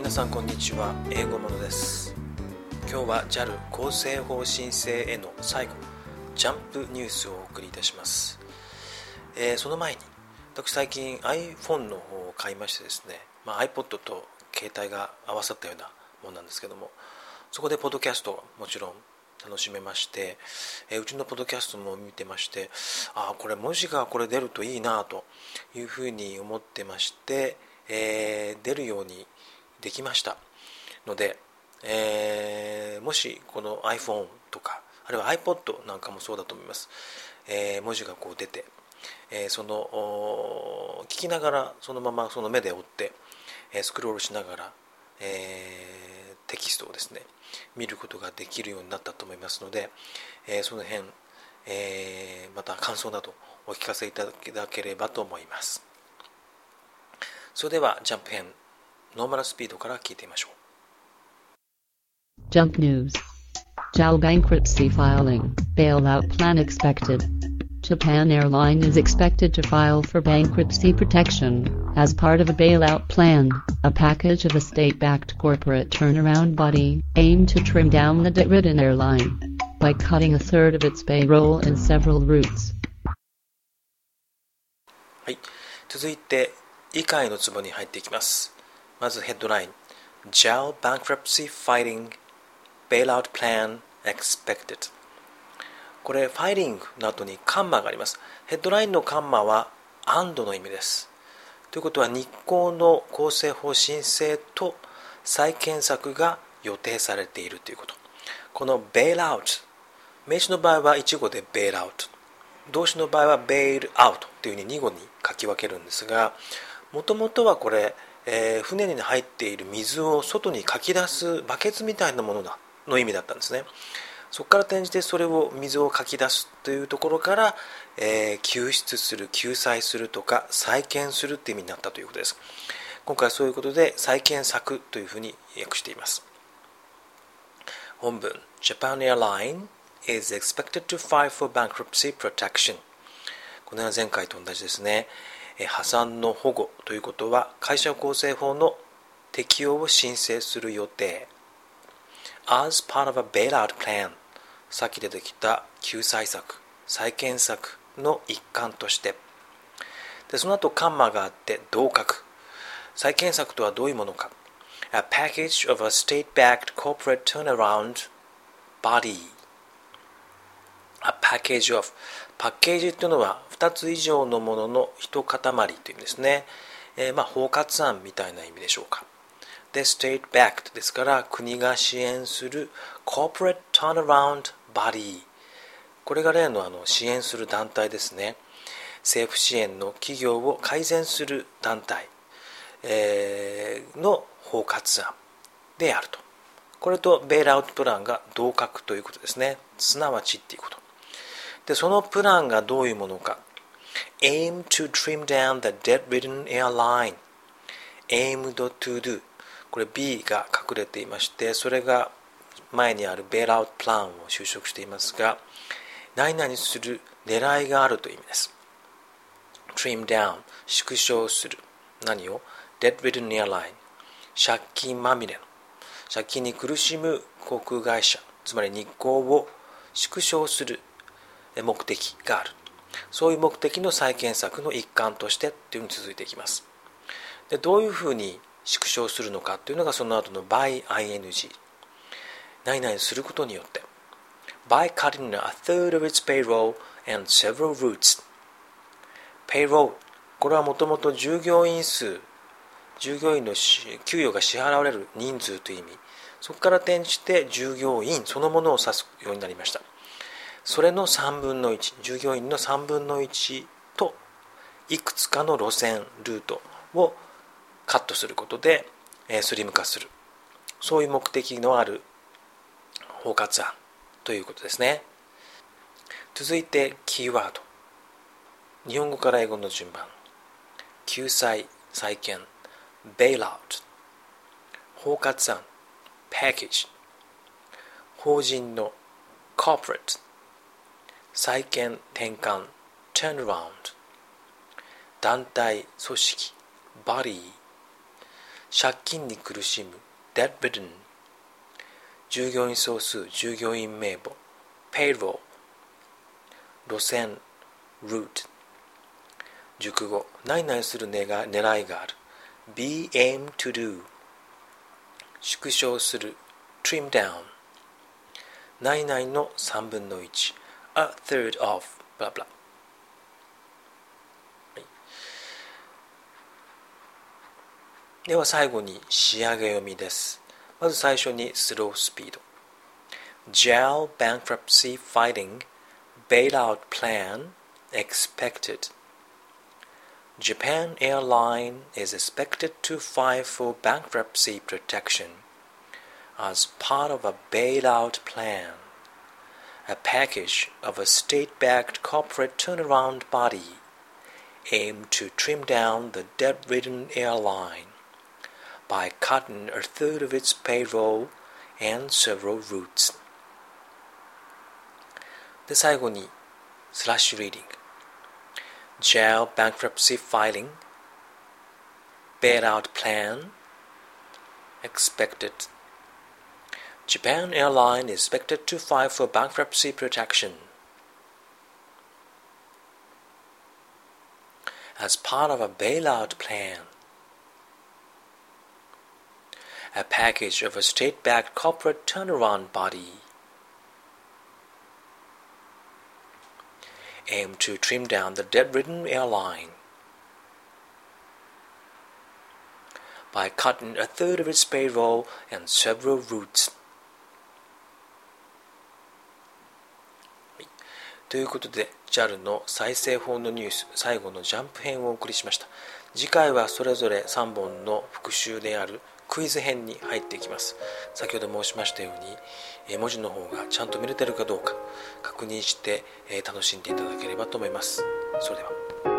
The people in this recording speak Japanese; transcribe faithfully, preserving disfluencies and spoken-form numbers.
皆さんこんにちは。英語ものです。今日は ジャル 厚生法申請への最後ジャンプニュースをお送りいたします。えー、その前に私最近 iPhone の方を買いましてですね、まあ、iPod と携帯が合わさったようなものなんですけども、そこでポッドキャストをもちろん楽しめまして、えー、うちのポッドキャストも見てまして、ああこれ文字がこれ出るといいなというふうに思ってまして、えー、出るようにできましたので、えー、もしこの iPhone とかあるいは iPod なんかもそうだと思います、えー、文字がこう出て、えー、その聞きながらそのままその目で追って、えー、スクロールしながら、えー、テキストをですね見ることができるようになったと思いますので、えー、その辺、えー、また感想などお聞かせいただければと思います。それではジャンプ編ノーマルスピードから聞いてみましょう。 Jump News.ジャル bankruptcy filing, bailout plan expected. Japan Airline is expected to file for bankruptcy protection as part of a bailout plan, a package of a state-backed corporate turnaround body aimed to trim down the debt-ridden airline by cutting a third of its payroll in several routes. はい、続いて以下のツボに入っていきます。まずヘッドライン ジャル bankruptcy filing bailout plan expected。 これファイリングの後にカンマがあります。ヘッドラインのカンマは and の意味です。ということは日興の厚生法申請と再建策が予定されているということ。この bailout、 名詞の場合は一語で bailout、 動詞の場合は bail out というふうに二語に書き分けるんですが、もともとはこれ、えー、船に入っている水を外にかき出すバケツみたいなものだの意味だったんですね。そこから転じてそれを水をかき出すというところから、えー、救出する、救済するとか再建するという意味になったということです。今回はそういうことで再建策というふうに訳しています。本文 Japan Airline is expected to file for bankruptcy protection。 このような前回と同じですね。破産の保護ということは会社構成法の適用を申請する予定。 As part of a bailout plan、 さっき出てきた救済策、再建策の一環として、でその後カンマがあって同格。再建策とはどういうものか。 A package of a state-backed corporate turnaround body。 A package of、 パッケージというのはふたつ以上のものの一塊という意味ですね。えー、まあ包括案みたいな意味でしょうか。で state-backed ですから国が支援する corporate turnaround body、 これが例のあの支援する団体ですね。政府支援の企業を改善する団体、えー、の包括案であると。これとベイルアウトプランが同格ということですね。すなわちっていうことで、そのプランがどういうものか。 aim to trim down the debt-ridden airline。 aimed to do、 これ B が隠れていまして、それが前にあるベイルアウトプランを修飾していますが、何々する狙いがあるという意味です。 trim down、 縮小する。何を debt-ridden airline、 借金まみれの、借金に苦しむ航空会社、つまり日興を縮小する目的がある。そういう目的の再建策の一環としてというふうに続いていきます。でどういうふうに縮小するのかというのがその後の by ing、 何々することによって by cutting a third of its payroll and several routes。 payroll、 これはもともと従業員数、従業員の給与が支払われる人数という意味、そこから転じて従業員そのものを指すようになりました。それのさんぶんのいち、従業員のさんぶんのいちといくつかの路線ルートをカットすることで、えー、スリム化する、そういう目的のある包括案ということですね。続いてキーワード、日本語から英語の順番。救済、再建、ベイルアウト、包括案、パッケージ、法人の corporate、再建、転換、turnaround、団体、組織、body、 借金に苦しむ debt-ridden、 従業員総数、従業員名簿 payroll、 路線 route、 熟語、何々する狙いがある be aim to do、 縮小する trim down、 何々のさんぶんのいち a third of blah blah。では最後に仕上げ読みです。まず最初にスロースピード。 ジャル bankruptcy fighting bailout plan expected. Japan Airline is expected to file for bankruptcy protection as part of a bailout plan, a package of a state-backed corporate turnaround body aimed to trim down the debt-ridden airline by cutting a third of its payroll and several routes. で、最後にスラッシュリーディング。ジャル bankruptcy filing bailout plan expected. Japan Airline is expected to file for bankruptcy protection as part of a bailout plan, a package of a state-backed corporate turnaround body aimed to trim down the debt-ridden airline by cutting a third of its payroll and several routes. ということで ジャル の再生法のニュース最後のジャンプ編をお送りしました。次回はそれぞれさんぼんの復習であるクイズ編に入っていきます。先ほど申しましたように文字の方がちゃんと見れてるかどうか確認して楽しんでいただければと思います。それでは。